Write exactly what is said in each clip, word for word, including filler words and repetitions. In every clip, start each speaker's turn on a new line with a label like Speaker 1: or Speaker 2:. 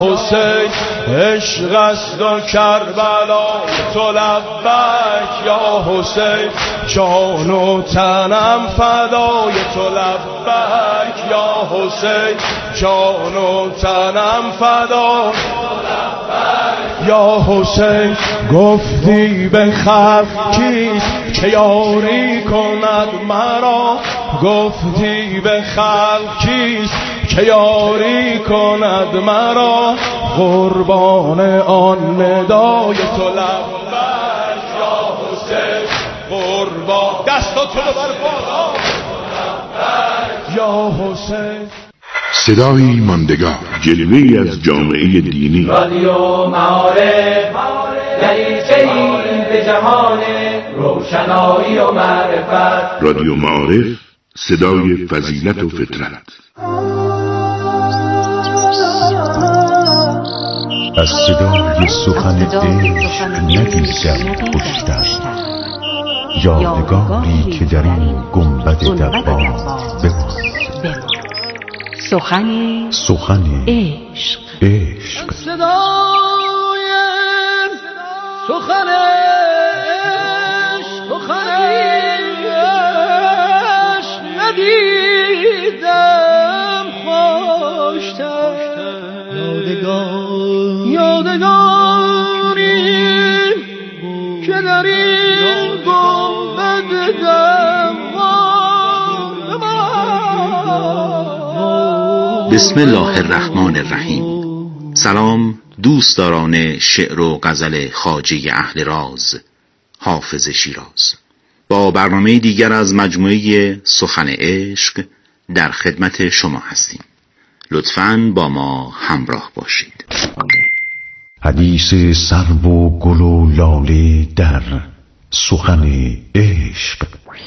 Speaker 1: حسین عشق است و کربلا تو لبک یا حسین، جان و تنم فدای تو لبک یا حسین، جان و تنم فدای یا حسین. گفتی به خلق کیست که یاری کند مرا، گفتی به خلق کیست که یاری کند مرا، قربان آن ندای تو لبک یا حسین، قربان دستاتون رو بر بالا یا حسین.
Speaker 2: صدایی ماندگار، جلوه‌ای از جامعه دینی.
Speaker 3: رادیو معارف، دریچه‌ای به جهان روشنایی و معرفت.
Speaker 2: رادیو معارف، صدای فضیلت و فطرت.
Speaker 4: از صدای سخن عشق نگیزد خوشتر، یادگاری که در این گنبد دوام بماند.
Speaker 5: سخن
Speaker 4: سخن
Speaker 5: عشق
Speaker 4: عشق
Speaker 3: صدای سخن عشق، سخن عشق ندیدم خوشتر. یادگار یادگاری که در این گنبد دوام.
Speaker 6: بسم الله الرحمن الرحیم. سلام دوستداران شعر و غزل خواجه اهل راز حافظ شیراز. با برنامه دیگر از مجموعه سخن عشق در خدمت شما هستیم. لطفاً با ما همراه باشید.
Speaker 4: حدیث سرو و گل و لاله در سخن عشق.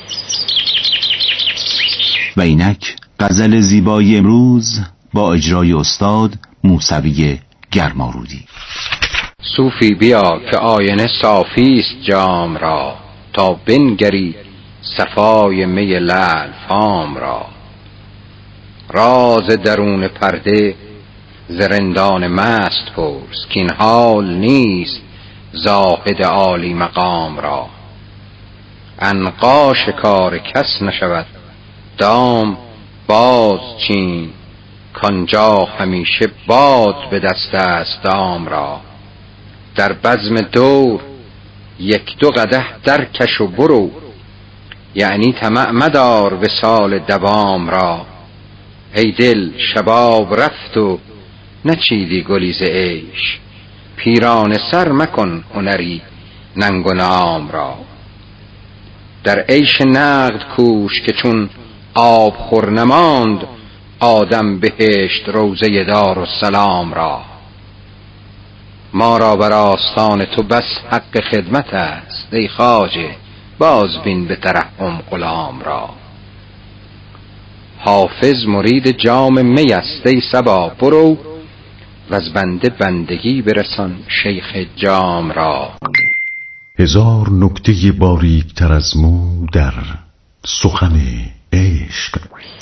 Speaker 6: و اینک غزل زیبای امروز با اجرای استاد موسوی گرمارودی.
Speaker 7: صوفی بیا که آینه صافی است جام را، تا بنگری صفای می لعل فام را. راز درون پرده زرندان مست پرس، کین حال نیست زاهد عالی مقام را. عنقا شکار کس نشود دام باز چین، کانجا همیشه باد به دست است دام را. در بزم دور یک دو قدح در کش و برو، یعنی طمع مدار وصال دوام را. ای دل شباب رفت و نچیدی گلی ز عیش، پیرانه سر مکن هنری ننگ و نام را. در عیش نقد کوش که چون آب خور نماند، آدم بهشت روضه دار و سلام را. ما را بر آستان تو بس حق خدمت است، ای خواجه باز بین به ترحم غلام را. حافظ مرید جام می است ای صبا، برو و از بنده بندگی برسان شیخ جام را.
Speaker 4: هزار نکته باریک تر از مو در سخن عشق.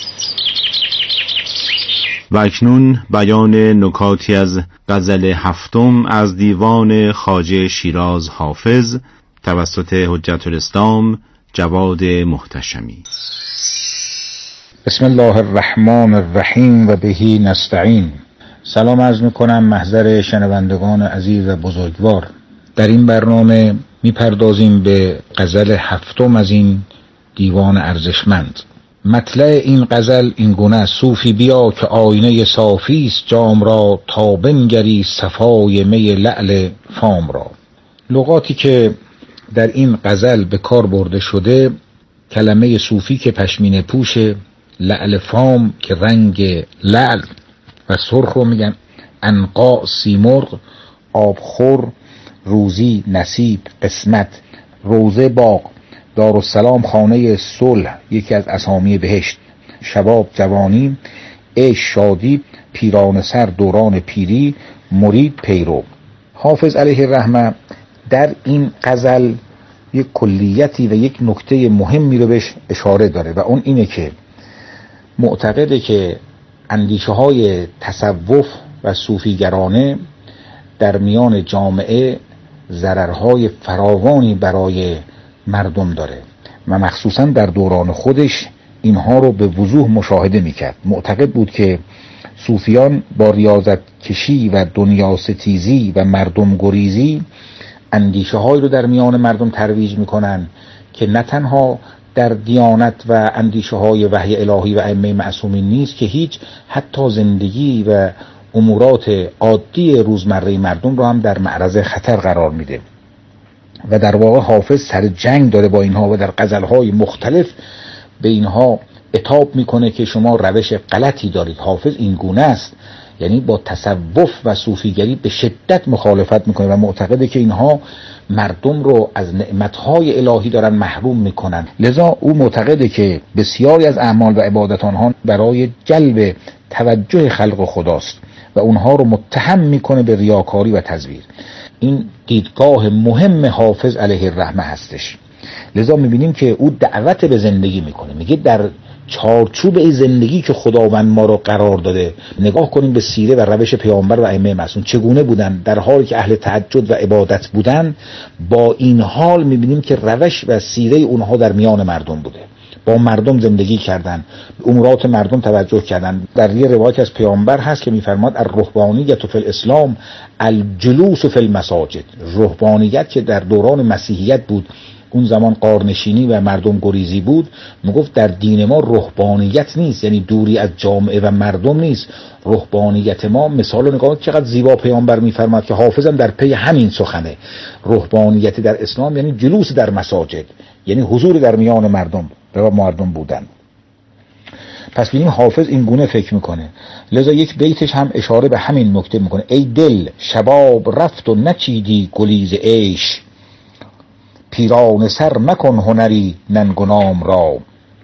Speaker 6: و اکنون بیان نکاتی از غزل هفتم از دیوان خواجه شیراز حافظ توسط حجت الاسلام جواد محتشمی.
Speaker 8: بسم الله الرحمن الرحیم و بهی نستعین. سلام عرض میکنم محضر شنوندگان عزیز و بزرگوار. در این برنامه میپردازیم به غزل هفتم از این دیوان ارزشمند. مطلع این غزل این گونه است: صوفی بیا که آینه صافی است جام را، تا بنگری صفای می لعل فام را. لغاتی که در این غزل به کار برده شده: کلمه صوفی که پشمینه پوشه، لعل فام که رنگ لعل و سرخ رو میگن، عنقا سیمرغ، آبخور روزی نصیب قسمت، روضه باغ، دارالسلام خانه صلح یکی از اسامی بهشت، شباب جوانی، عیش شادی، پیران سر دوران پیری، مرید پیرو. حافظ علیه الرحمه در این غزل یک کلیتی و یک نکته مهمی رو بهش اشاره داره و اون اینه که معتقده که اندیشه های تصوف و صوفیگرانه در میان جامعه ضررهای فراوانی برای مردم داره و مخصوصا در دوران خودش اینها رو به وضوح مشاهده میکرد. معتقد بود که صوفیان با ریاضت کشی و دنیا ستیزی و مردم گریزی اندیشه هایی رو در میان مردم ترویج میکنن که نه تنها در دیانت و اندیشه های وحی الهی و ائمه معصومین نیست، که هیچ حتی زندگی و امورات عادی روزمره مردم رو هم در معرض خطر قرار میده. و در واقع حافظ سر جنگ داره با اینها و در غزلهای مختلف به اینها عتاب میکنه که شما روش غلطی دارید. حافظ این گونه است، یعنی با تصوف و صوفیگری به شدت مخالفت میکنه و معتقده که اینها مردم رو از نعمتهای الهی دارن محروم میکنن. لذا او معتقده که بسیاری از اعمال و عبادت آنها برای جلب توجه خلق خداست و اونها رو متهم میکنه به ریاکاری و تزویر. این دیدگاه مهم حافظ علیه الرحمه هستش. لذا میبینیم که او دعوت به زندگی میکنه، میگه در چارچوب این زندگی که خداوند ما رو قرار داده نگاه کنیم به سیره و روش پیامبر و ائمه معصوم چگونه بودن. در حالی که اهل تهجد و عبادت بودن، با این حال میبینیم که روش و سیره اونها در میان مردم بوده، با مردم زندگی کردن، به امورات مردم توجه کردن. در یه روایت از پیامبر هست که میفرماد الرهبانیت فی الاسلام الجلوس فی المساجد. رهبانیت که در دوران مسیحیت بود، اون زمان قارنشینی و مردم گریزی بود، میگفت در دین ما رهبانیت نیست، یعنی دوری از جامعه و مردم نیست. رهبانیت ما، مثال نگاه چقدر زیبا پیامبر میفرماد که حافظم در پی همین سخنه. رهبانیت در اسلام یعنی جلوس در مساجد، یعنی حضور در میان مردم و مردم بودن. پس ببینیم حافظ این گونه فکر میکنه. لذا یک بیتش هم اشاره به همین نکته میکنه: ای دل شباب رفت و نچیدی گلیز عیش، پیران سر مکن هنری ننگ و نام را.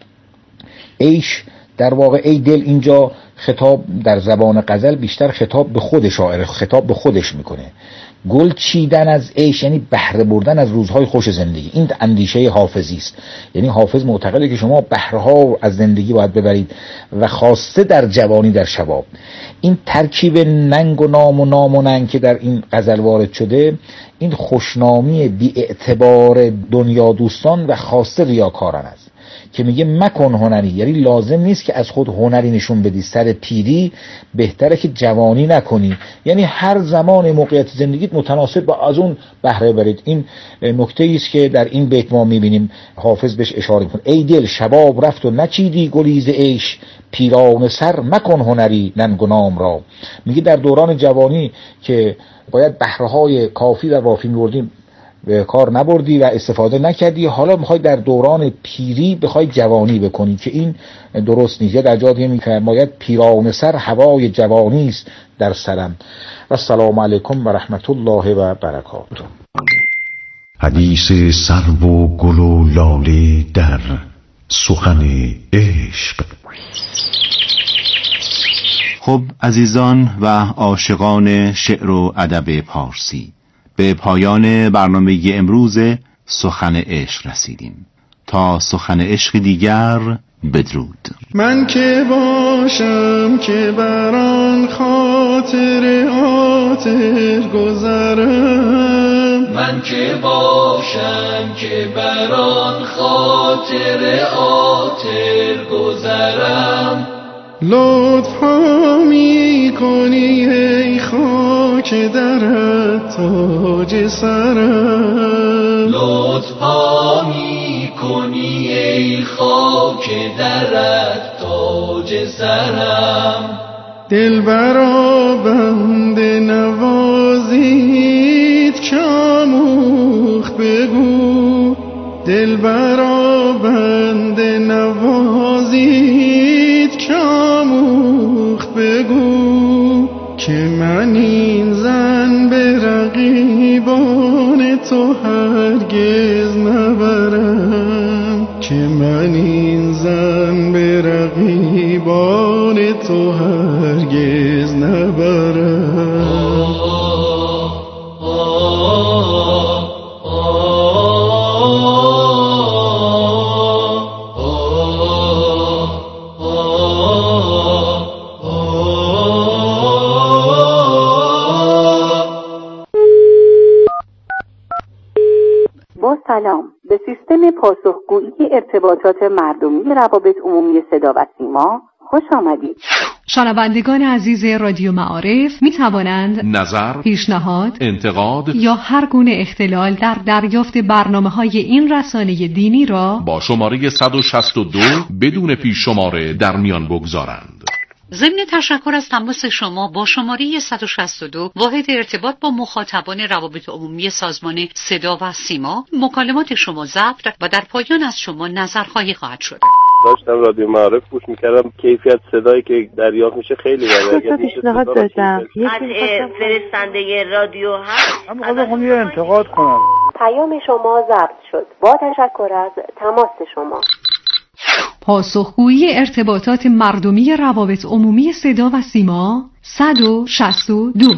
Speaker 8: عیش در واقع ای دل اینجا خطاب در زبان غزل بیشتر خطاب به خود شاعر، خطاب به خودش میکنه. گل چیدن از عیش یعنی بهره بردن از روزهای خوش زندگی. این اندیشه حافظی است. یعنی حافظ معتقده که شما بهره‌ها از زندگی باید ببرید و خاصه در جوانی، در شباب. این ترکیب ننگ و نام و نام و ننگ که در این غزل وارد شده، این خوشنامی بی اعتبار دنیا دوستان و خاصه ریاکاران است که میگه مکن هنری، یعنی لازم نیست که از خود هنری نشون بدی. سر پیری بهتره که جوانی نکنی، یعنی هر زمان موقعیت زندگیت متناسب با از اون بهره برید. این نکته است که در این بیت ما میبینیم حافظ بهش اشاره میکنه: ای دل شباب رفت و نچیدی گلیز عیش، پیران سر مکن هنری ننگ و نام را. میگه در دوران جوانی که باید بهره‌های کافی و وافی می‌بردیم به کار نبردی و استفاده نکردی، حالا میخوای در دوران پیری بخوای جوانی بکنی، که این درست نیست. در جا دیگه میفرماید پیران سر هوای جوانی است در سرم. و السلام علیکم و رحمت الله و برکاته.
Speaker 2: حدیث سرو و گل و لاله در سخن عشق.
Speaker 6: خب عزیزان و عاشقان شعر و ادب پارسی، به پایان برنامه امروز سخن عشق رسیدیم. تا سخن عشق دیگر، بدرود.
Speaker 1: من که باشم که بران خاطر آتر گذرم، من که باشم که بران خاطر آتر گذرم، لطف ها می کنی ای خاک درت تاج سرم، لطف ها می کنی ای خاک درت تاج سرم، دلبرا بنده نوازید که آموخت بگو، دلبرا بنده نوازید که آموخت بگو، که من این زن به رقیبان تو هرگز نبرم، که من این زن به رقیبان تو هرگز نبرم. Oh
Speaker 5: با سلام به سیستم پاسخگویی ارتباطات مردمی روابط عمومی صدا و سیما خوش آمدید.
Speaker 9: شنوندگان عزیز رادیو معارف می توانند
Speaker 10: نظر،
Speaker 9: پیشنهاد،
Speaker 10: انتقاد
Speaker 9: یا هر گونه اختلال در دریافت برنامه‌های این رسانه دینی را
Speaker 10: با شماره صد و شصت و دو بدون پیش شماره در میان بگذارند.
Speaker 11: ضمن تشکر از تماس شما با شماره صد و شصت و دو واحد ارتباط با مخاطبان روابط عمومی سازمان صدا و سیما، مکالمات شما ضبط و در پایان از شما نظرخواهی خواهد شد.
Speaker 12: داشتم رادیو معارف گوش میکردم، کیفیت صدایی که دریافت میشه خیلی بالا. اگه
Speaker 13: پیشنهاد دادم
Speaker 14: قطع فرستنده رادیو هست.
Speaker 15: من می‌خواستم یه انتقاد کنم.
Speaker 5: پیام شما ضبط شد. با تشکر از تماس شما.
Speaker 9: پاسخگویی ارتباطات مردمی روابط عمومی صدا و سیما صد و شصت و دو.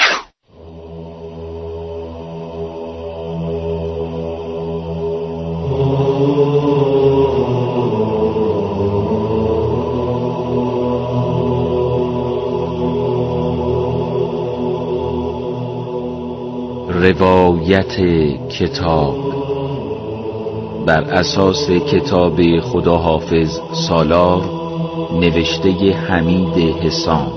Speaker 16: روایت کتاب بر اساس کتاب خدا حافظ سالار نوشته حمید حسام.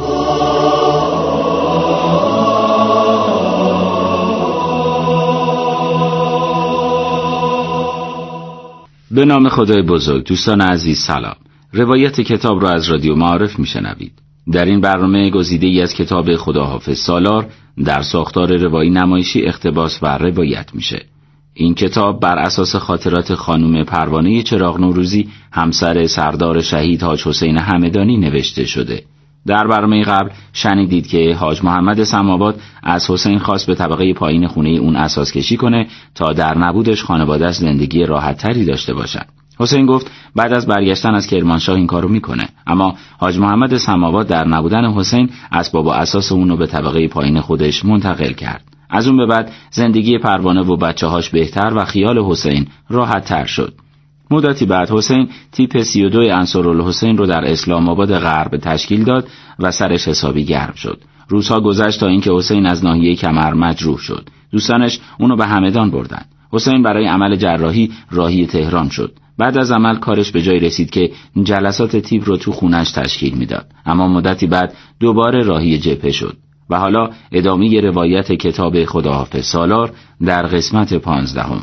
Speaker 16: به نام خدای بزرگ. دوستان عزیز سلام. روایت کتاب را از رادیو معارف میشنوید. در این برنامه گزیده‌ای از کتاب خدا حافظ سالار در ساختار روایی نمایشی اقتباس و روایت میشه. این کتاب بر اساس خاطرات خانم پروانه چراغ نوروزی، همسر سردار شهید حاج حسین همدانی نوشته شده. در برنامه قبل شنیدید که حاج محمد سماوات از حسین خواست به طبقه پایین خونه اون اساس کشی کنه تا در نبودش خانواده‌اش زندگی راحت‌تری داشته باشن. حسین گفت بعد از برگشتن از کرمانشاه این کارو میکنه، اما حاج محمد سماوات در نبودن حسین اسباب و اساس اونو به طبقه پایین خودش منتقل کرد. از اون به بعد زندگی پروانه و بچه‌هاش بهتر و خیال حسین راحت تر شد. مدتی بعد حسین تیپ سی و دو انصارالحسین رو در اسلام آباد غرب تشکیل داد و سرش حسابی گرم شد. روزها گذشت تا اینکه حسین از ناحیه کمر مجروح شد. دوستانش اونو به همدان بردن. حسین برای عمل جراحی راهی تهران شد. بعد از عمل کارش به جای رسید که جلسات تیپ رو تو خونش تشکیل میداد، اما مدتی بعد دوباره راهی جبهه شد. و حالا ادامه روایت کتاب خدا حافظ سالار در قسمت پانزدهم.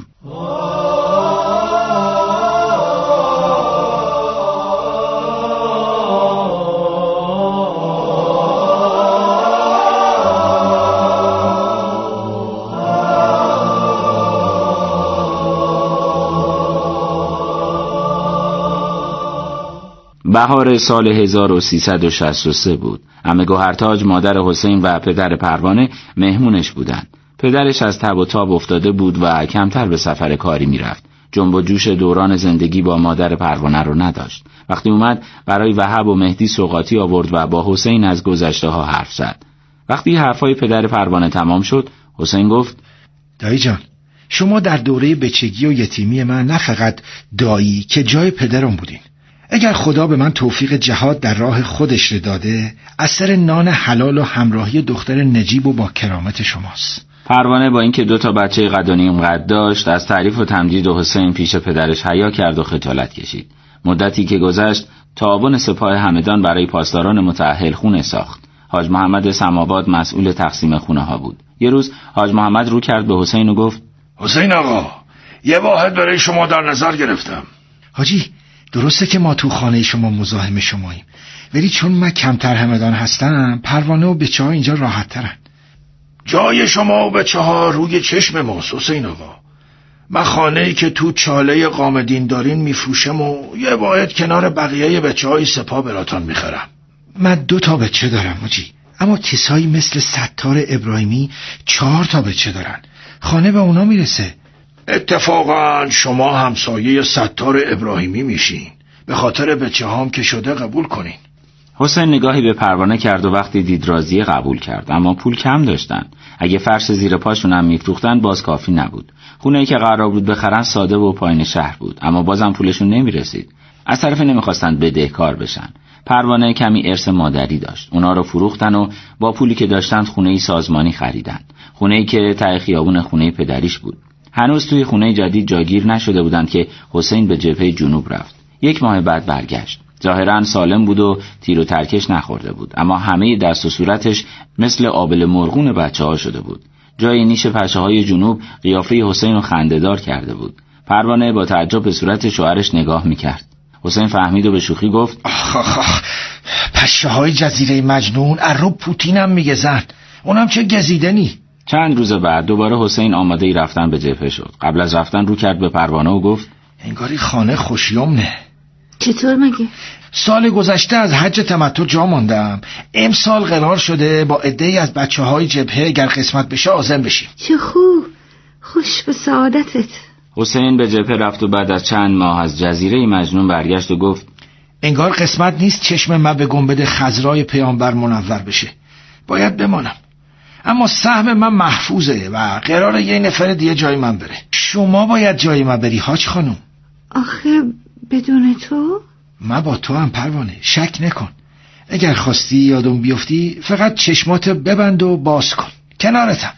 Speaker 16: بهار سال هزار و سیصد و شصت و سه بود. عمه گوهرتاج مادر حسین و پدر پروانه مهمونش بودند. پدرش از تب و تاب افتاده بود و کمتر به سفر کاری میرفت. جنب و جوش دوران زندگی با مادر پروانه رو نداشت. وقتی اومد برای وهب و مهدی سوغاتی آورد و با حسین از گذشته ها حرف زد. وقتی حرفای پدر پروانه تمام شد، حسین گفت:
Speaker 17: دایی جان، شما در دوره بچگی و یتیمی من نه فقط دایی که جای پدرم بودین. اگر خدا به من توفیق جهاد در راه خودش رو داده، اثر نان حلال و همراهی دختر نجیب و با کرامت شماست.
Speaker 16: پروانه با اینکه دو تا بچه قد و نیم قد داشت، از تعریف و تمجید حسین پیش پدرش حیا کرد و خجالت کشید. مدتی که گذشت، تعاون سپاه همدان برای پاسداران متأهل خونه ساخت. حاج محمد سماوات مسئول تقسیم خونه ها بود. یه روز حاج محمد رو کرد به حسین و گفت:
Speaker 18: حسین آقا، یه واحد برای شما در نظر گرفتم.
Speaker 17: حاجی، درسته که ما تو خانه شما مزاحم شماییم، ولی چون من کمتر همدان هستم، پروانه و بچه ها اینجا راحت ترن.
Speaker 18: جای شما و بچه ها روی چشم ماست حسین آقا. من خانه‌ای که تو چاله قامدین دارین میفروشم و یه واحد کنار بقیه بچه های سپاه براتان میخرم.
Speaker 17: من دو تا بچه دارم حاجی، اما کسایی مثل ستار ابراهیمی چهار تا بچه دارن. خانه به اونا میرسه.
Speaker 18: اتفاقا شما همسایه ستار ابراهیمی میشین. به خاطر بچه هام که شده قبول کنین.
Speaker 16: حسین نگاهی به پروانه کرد و وقتی دید راضیه قبول کرد، اما پول کم داشتن. اگه فرش زیر پاشون هم میفروختن باز کافی نبود. خونه‌ای که قرار بود بخرن ساده و پایین شهر بود، اما بازم پولشون نمیرسید. از طرف نمیخواستن بدهکار بشن. پروانه کمی ارث مادری داشت. اونا رو فروختن و با پولی که داشتن خونه‌ای سازمانی خریدن. خونه‌ای که ته خیابون خونه پدریش بود. هنوز توی خونه جدید جاگیر نشده بودند که حسین به جبهه جنوب رفت. یک ماه بعد برگشت. ظاهراً سالم بود و تیر و ترکش نخورده بود، اما همه دست و صورتش مثل آبل مرغون بچه‌ها شده بود. جای نیش پشه‌های جنوب قیافه حسین رو خنده‌دار کرده بود. پروانه با تعجب به صورت شوهرش نگاه می‌کرد. حسین فهمید و به شوخی گفت:
Speaker 17: آخ آخ آخ، پشه‌های جزیره مجنون، ارو پوتینم میگه زن، اونم چه گزیدنی.
Speaker 16: چند روز بعد دوباره حسین آماده ای رفتن به جبهه شد. قبل از رفتن رو کرد به پروانه و گفت:
Speaker 17: انگاری خانه خوشیومنه.
Speaker 13: چطور مگه؟
Speaker 17: سال گذشته از حج تمتع جا ماندم، امسال قرار شده با عده‌ای از بچه‌های جبهه گر قسمت بشه عازم بشیم.
Speaker 13: چه خوب، خوش به سعادتت.
Speaker 16: حسین به جبهه رفت و بعد از چند ماه از جزیره مجنون برگشت و گفت:
Speaker 17: انگار قسمت نیست چشم من به گنبد خضرای پیامبر منور بشه، باید بمانم. اما سهم من محفوظه و قراره یه نفر دیگه جای من بره. شما باید جای من بری حاج خانم.
Speaker 13: آخه بدون تو؟
Speaker 17: من با تو هم پروانه، شک نکن. اگر خواستی یادم بیفتی فقط چشمات ببند و باز کن، کنارتم.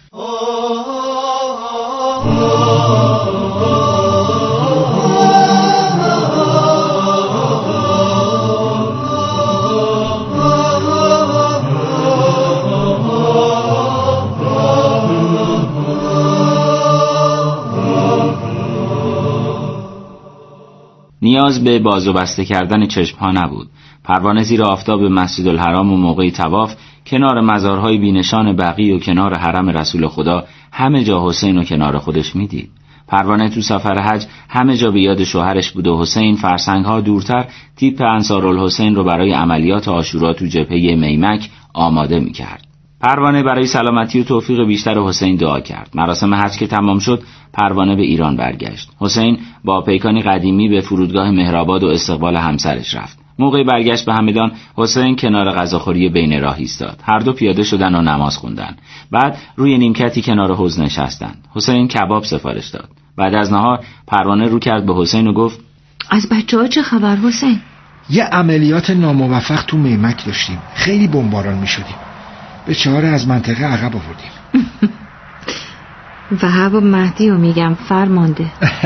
Speaker 16: نیاز به باز و بسته کردن چشمها نبود. پروانه زیر آفتاب مسجد الحرام و موقع طواف کنار مزارهای بینشان بقیع و کنار حرم رسول خدا همه جا حسین و کنار خودش میدید. پروانه تو سفر حج همه جا به یاد شوهرش بود و حسین فرسنگها دورتر تیپ انصارالحسین رو برای عملیات عاشورا تو جبهه میمک آماده میکرد. پروانه برای سلامتی و توفیق بیشتر حسین دعا کرد. مراسم حج که تمام شد، پروانه به ایران برگشت. حسین با پیکانی قدیمی به فرودگاه مهرآباد و استقبال همسرش رفت. موقع برگشت به همدان، حسین کنار غذاخوری بین راه ایستاد. هر دو پیاده شدن و نماز خوندن. بعد روی نیمکتی کنار حوض نشستند. حسین کباب سفارش داد. بعد از نهار پروانه رو کرد به حسین و گفت:
Speaker 13: از بچه‌ها چه خبر حسین؟
Speaker 17: یه عملیات ناموفق تو میمک داشتیم. خیلی بمباران می‌شدیم. به چهاره از منطقه عقب آوردیم.
Speaker 13: وهب و مهدی رو میگم فرمانده.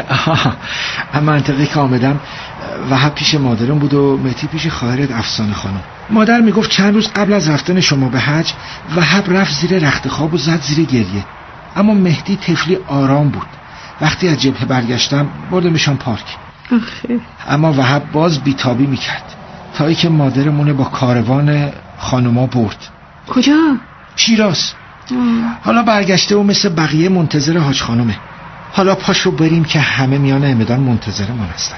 Speaker 17: منطقه که آمدم وهب پیش مادرم بود و مهدی پیش خواهرت افسانه خانم. مادر میگفت چند روز قبل از رفتن شما به حج وهب رفت زیر رخت خواب و زد زیر گریه، اما مهدی طفلی آرام بود. وقتی از جبهه برگشتم بردمشان پارک.
Speaker 13: آخه.
Speaker 17: اما وهب باز بیتابی میکرد تا ای که مادرمونه با کاروان خانوما برد.
Speaker 13: کجا؟
Speaker 17: شیراز. حالا برگشته و مثل بقیه منتظر حاج خانومه. حالا پاشو بریم که همه میان همدان منتظر من هستن.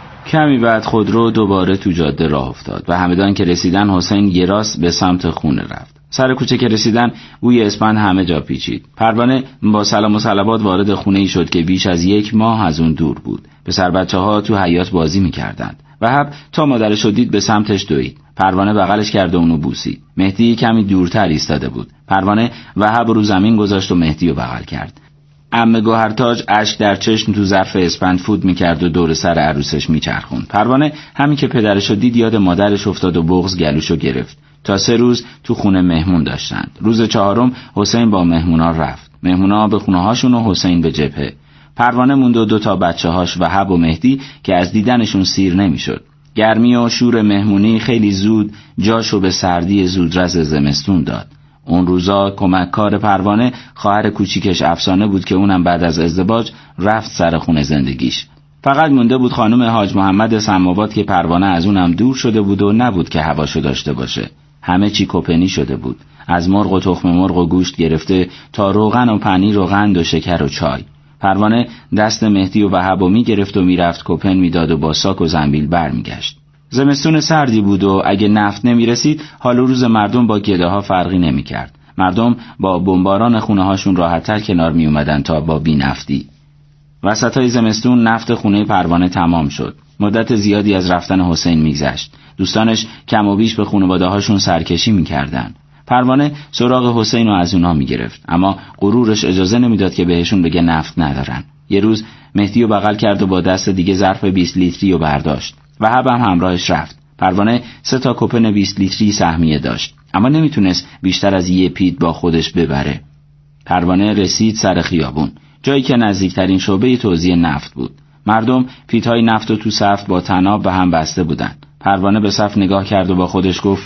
Speaker 16: کمی بعد خودرو دوباره تو جاده راه افتاد و همدان که رسیدن حسین یه راست به سمت خونه رفت. سر کوچه که رسیدن بوی اسپند همه جا پیچید. پروانه با سلام و صلوات وارد خونه ای شد که بیش از یک ماه از اون دور بود. پسر بچه ها تو حیاط بازی میکردند. وهب تا مادرش رو دید به سمتش دوید. پروانه بغلش کرد و اونو بوسید. مهدی کمی دورتر ایستاده بود. پروانه وهب رو زمین گذاشت و مهدی رو بغل کرد. عمه گوهرتاج اشک در چشم تو ظرف اسپند فوت میکرد و دور سر عروسش میچرخوند. پروانه همین که پدرش رو دید یاد مادرش افتاد و بغض گلوشو گرفت. تا سه روز تو خونه مهمون داشتند. روز چهارم حسین با مهمونا رفت. مهمونا به خونه هاشون و حسین به جبهه. پروانه موند و دو تا بچه‌هاش وهب و مهدی که از دیدنشون سیر نمیشد. گرمی و شور مهمونی خیلی زود جاشو به سردی زودرس زمستون داد. اون روزا کمککار پروانه خواهر کوچیکش افسانه بود که اونم بعد از ازدواج رفت سر خونه زندگیش. فقط مونده بود خانم حاج محمد سماوات که پروانه از اونم دور شده بود و نبود که هواشو داشته باشه. همه چی کپنی شده بود. از مرغ و تخم مرغ و گوشت گرفته تا روغن و پنیر و قند و شکر و چای. پروانه دست مهدی و وهبو می گرفت و می رفت کپن می داد و با ساک و زنبیل بر می گشت. زمستون سردی بود و اگه نفت نمی رسید حال و روز مردم با گده ها فرقی نمی کرد. مردم با بمباران خونه هاشون راحت‌تر کنار می اومدن تا با بی نفتی. وسطای زمستون نفت خونه پروانه تمام شد. مدت زیادی از رفتن حسین میگذشت. دوستانش کم و بیش به خانواده هاشون سرکشی میکردن. پروانه سراغ حسین رو از اونا میگرفت، اما غرورش اجازه نمیداد که بهشون بگه نفت ندارن. یه روز مهدی رو بغل کرد و با دست دیگه ظرف بیست لیتری رو برداشت. وهب هم همراهش رفت. پروانه سه تا کپن بیست لیتری سهمیه داشت، اما نمیتونست بیشتر از یه پیت با خودش ببره. پروانه رسید سر خیابون. جایی که نزدیکترین شعبه توزیع نفت بود. مردم پیت‌های نفت و تو صف با طناب به هم بسته بودند. پروانه به صف نگاه کرد و با خودش گفت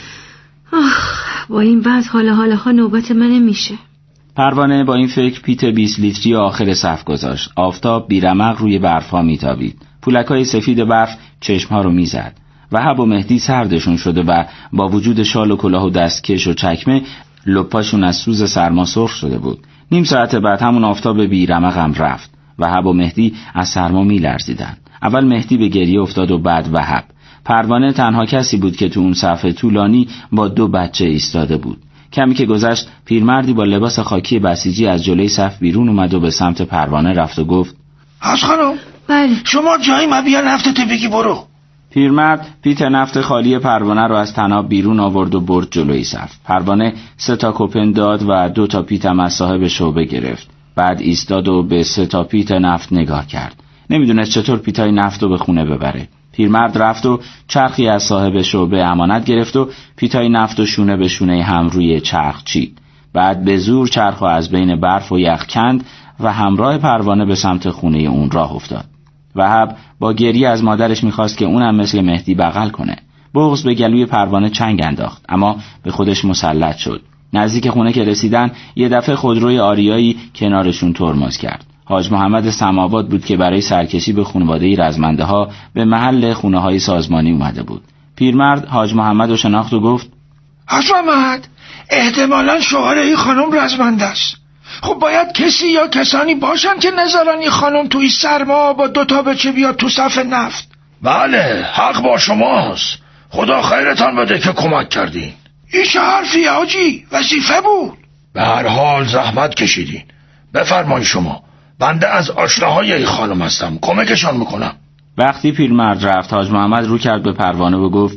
Speaker 13: آخ، با این وضع حال حالا ها نوبت من نمیشه.
Speaker 16: پروانه با این فکر پیت بیست لیتری آخر صف گذاشت. آفتاب بیرمق روی برف‌ها میتابید. پولک‌های سفید برف چشم‌ها رو میزد. وهب و مهدی سردشون شده و با وجود شال و کلاه و دستکش و چکمه لپاشون از سوز سرما سرخ شده بود. نیم ساعت بعد همون آفتاب بیرمق هم رفت. وهب و مهدی از سرما میلرزیدند. اول مهدی به گریه افتاد و بعد وهب. پروانه تنها کسی بود که تو اون صف طولانی با دو بچه ایستاده بود. کمی که گذشت پیرمردی با لباس خاکی بسیجی از جلوی صف بیرون اومد و به سمت پروانه رفت و گفت
Speaker 18: حاج خانم
Speaker 13: بله
Speaker 18: شما جایی ما بیا نفتت بگی برو.
Speaker 16: پیرمرد پیت نفت خالی پروانه رو از طناب بیرون آورد و برد جلوی صف. پروانه سه تا کوپن داد و دو تا پیتم از صاحب شعبه گرفت. بعد ایستاد و به سه تا پیت نفت نگاه کرد. نمیدونست چطور پیتای نفت رو به خونه ببره. پیرمرد رفت و چرخی از صاحب شعبه امانت گرفت و پیتای نفت و شونه به شونه هم روی چرخ چید. بعد به زور چرخو از بین برف و یخ کند و همراه پروانه به سمت خونه اون راه افتاد. وهب با گریه از مادرش میخواست که اونم مثل مهدی بغل کنه. بغض به گلوی پروانه چنگ انداخت، اما به خودش مسلط شد. نزدیک خونه که رسیدن یه دفعه خودروی آریایی کنارشون ترمز کرد. حاج محمد سماوات بود که برای سرکشی به خانواده رزمنده ها به محل خونه های سازمانی اومده بود. پیرمرد حاج محمد رو شناخت و گفت
Speaker 18: حاج محمد احتمالاً شوهر این خانم رزمنده است. خب باید کسی یا کسانی باشن که نذارن این خانم توی سرما با دوتا بچه بیاد تو صف نفت.
Speaker 19: بله حق با شماست. خدا خیرتان بده که کمک کردین.
Speaker 18: این چه حرفی حاجی؟ وظیفه بود.
Speaker 19: به هر حال زحمت کشیدین. بفرمایید شما. بنده از آشناهای این خانم هستم، کمکشان میکنم.
Speaker 16: وقتی پیرمرد رفت حاج محمد رو کرد به پروانه و گفت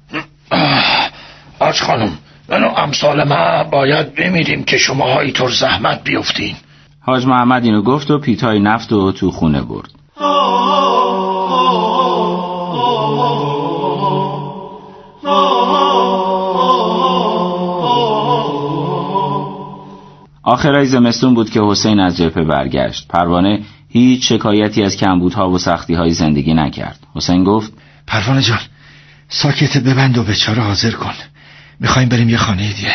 Speaker 19: حاج خانم من و امثال ما باید بمیریم که شماها اینطور زحمت بیفتین.
Speaker 16: حاج محمد اینو گفت و پیتای نفت رو تو خونه برد. آخرای زمستون بود که حسین از جبهه برگشت. پروانه هیچ شکایتی از کمبودها و سختی‌های زندگی نکرد. حسین گفت
Speaker 17: پروانه جان ساکت ببند و بچاره حاضر کن. میخوایم بریم یه خانه دیگه.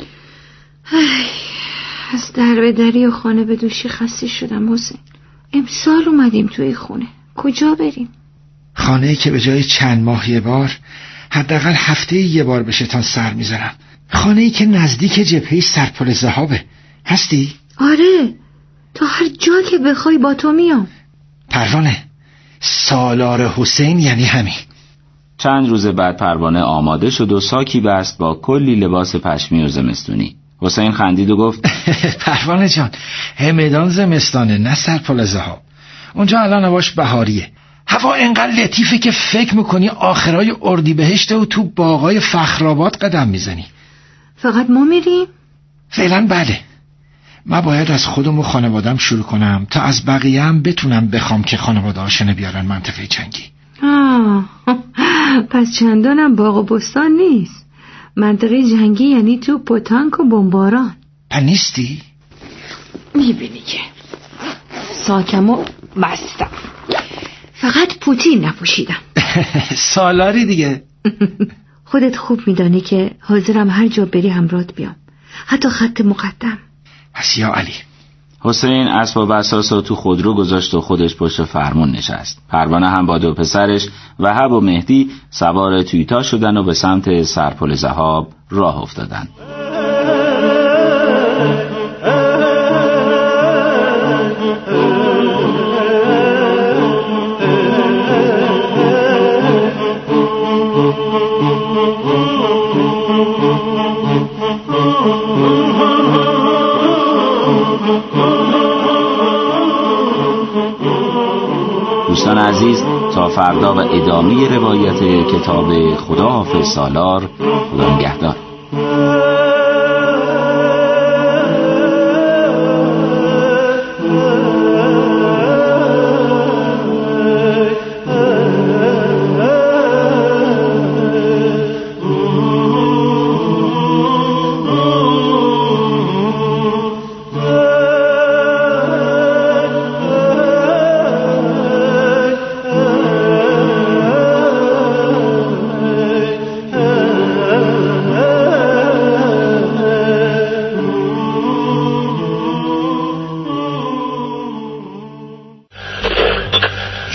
Speaker 13: از در به دری و خانه به دوشی خسته شدم حسین. امسال اومدیم توی خونه. کجا بریم؟
Speaker 17: خانه‌ای که به جای چند ماه یه بار حداقل هفته یه بار بشه تا سر میزنم. خانه‌ای که نزدیک جبهه سرپل ذهابه. هستی؟
Speaker 13: آره تا هر جا که بخوای با تو میام.
Speaker 17: پروانه سالار حسین یعنی همین.
Speaker 16: چند روز بعد پروانه آماده شد و ساکی بست با کلی لباس پشمی و زمستونی. حسین خندید و گفت
Speaker 17: پروانه جان همدان زمستانه نه سرپل ذهاب. اونجا الان هواش بهاریه. هوا انقدر لطیفه که فکر میکنی آخرای اردیبهشت و تو باغای فخرآباد قدم میزنی.
Speaker 13: فقط ما میریم؟
Speaker 17: فعلا بله. من باید از خودم و خانوادم شروع کنم تا از بقیه هم بتونم بخوام که خانواده هاشنه بیارن منطقه جنگی.
Speaker 13: آه پس چندانم باغ و بستان نیست. منطقه جنگی یعنی تو پتانک و بمباران.
Speaker 17: پس نیستی؟
Speaker 13: میبینی که ساکمو بستم، فقط پوتین نپوشیدم.
Speaker 17: سالاری دیگه.
Speaker 13: خودت خوب میدانی که حاضرم هر جا بری همراهت بیام، حتی خط مقدم.
Speaker 17: پس یا علی.
Speaker 16: حسین اسباب اساس رو تو خودرو گذاشت و خودش پشت فرمون نشست. پروانه هم با دو پسرش وهب و مهدی سوار تویتا شدن و به سمت سرپل ذهاب راه افتادن. دوستان عزیز تا فردا و ادامه روایت کتاب خدا حافظ سالار. خدا نگهدار.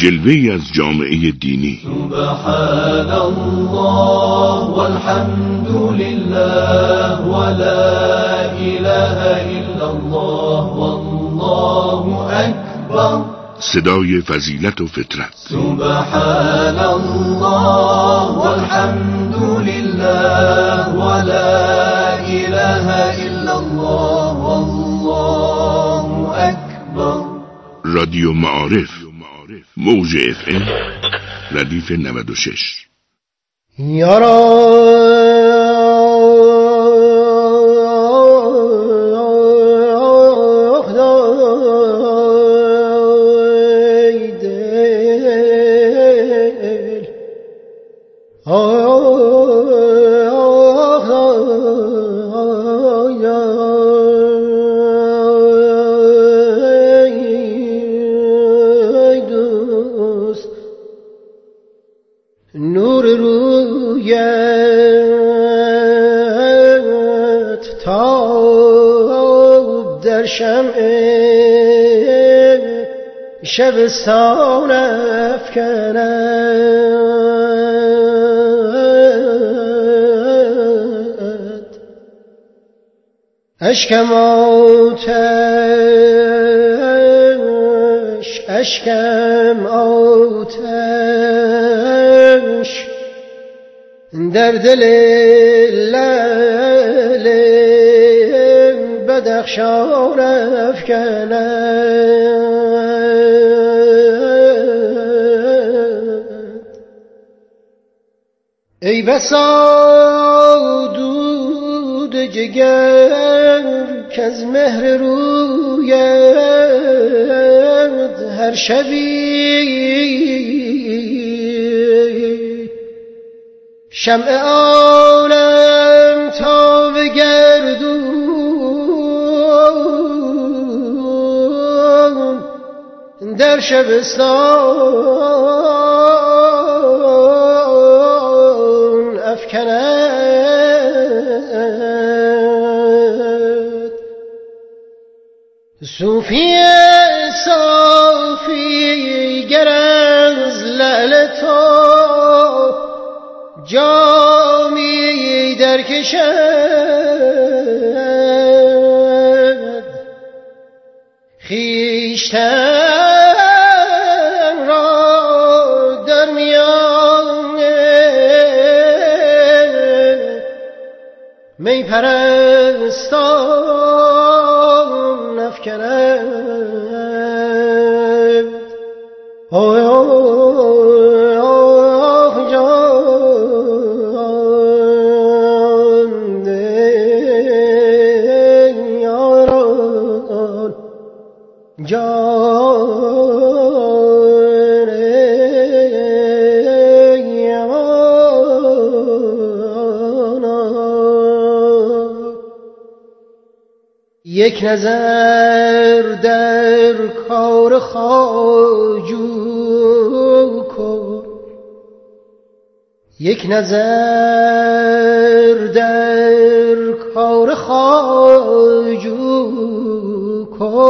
Speaker 2: جلوه‌ای از جامعه دینی.
Speaker 3: سبحان الله والحمد لله ولا اله الا الله والله اکبر.
Speaker 2: صدای فضیلت و فطرت.
Speaker 3: سبحان الله والحمد لله ولا اله الا الله والله اکبر.
Speaker 2: رادیو معارف، موج اف ام ردیف نود و شش.
Speaker 3: نور رویت تاب در شمع شبستان افکند. اشکم آتش اشکم آتش در دل لعل بدخشان افکند. ای بسا دود جگر که از مهر رویت هر شبی شمع عالم تا بگردون در شبستان افکند. صوفی صافی گر از لعل تو جامی در کشد خویشتن را در میان می پرستان افکند. یک نظر در کار خواجو کن، یک نظر در کار خواجو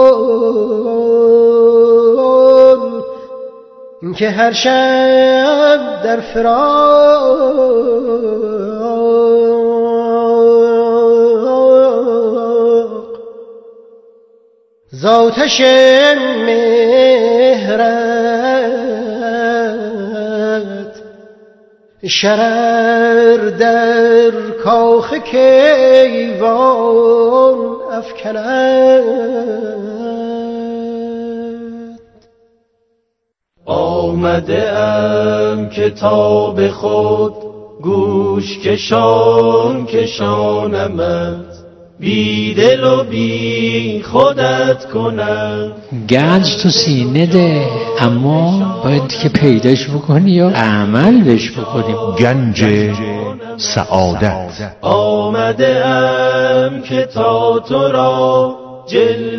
Speaker 3: کن که هر شب در فراق زاتش مهرت شرر در کاخ کیوان افکند. آمده ام کتاب خود گوش کشان کشانمت، بی دل و بی خودت کنم.
Speaker 20: گنج تو سینه ده، اما باید که پیداش بکنی یا عمل بش بکنیم.
Speaker 4: گنج سعادت.
Speaker 3: آمده ام که تا تو را جل